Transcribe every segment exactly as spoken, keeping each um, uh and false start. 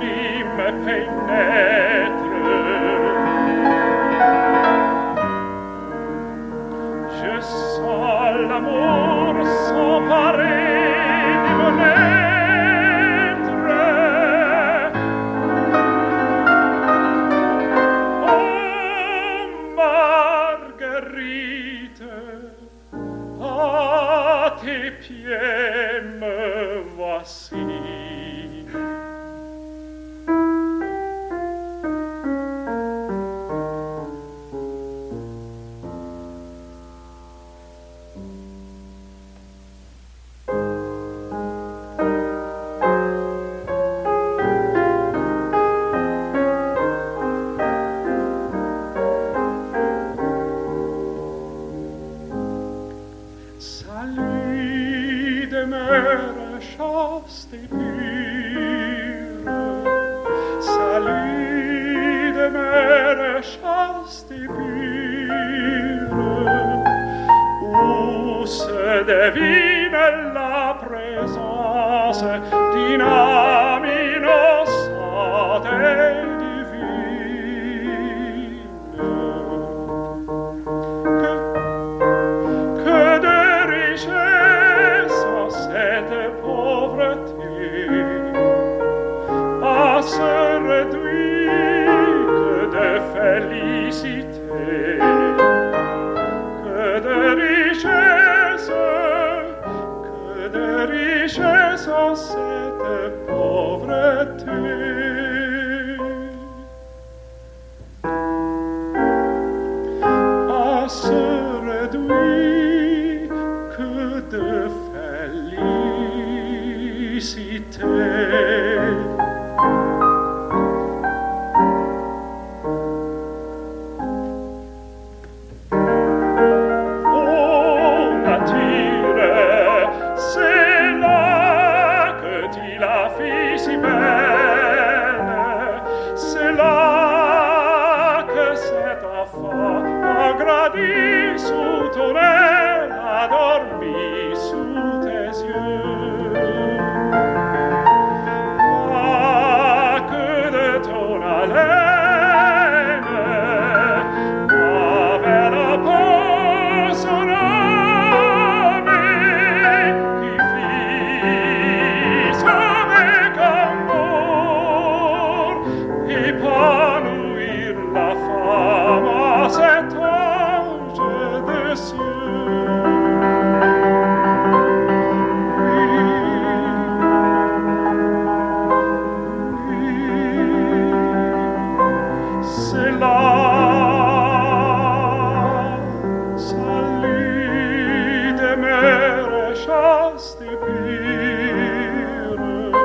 sublime pénètre. Je sens l'amour s'emparer de mon être. Oh, Marguerite, à tes pieds me voici. Salut de mer chaste et pure, salut de mer chaste et pure, où se devine la présence d'une âme innocente et divine. Que, que de richesse cette pauvreté, à se réduire que de félicité, que de richesse, que de richesse cette pauvreté. À se réduire que de félicité. Oh, nature, c'est là que tu la fis si belle, c'est là que cet enfant a grandi sous ton aile, a dormi sous tes yeux. Pas que de ton haleine, avec la peau son âme qui fils avec amour, épanouir la femme à cet ange des cieux. C'est là, salut de mer chaste et pure,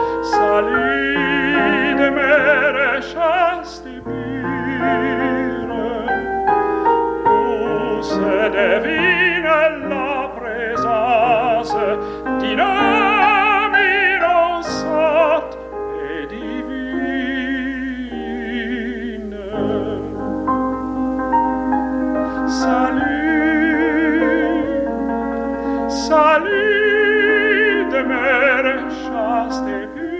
salut de mer chaste et pure, où se devine la présence d'une âme innocente et divine. Salut, salut de mer chaste et pure.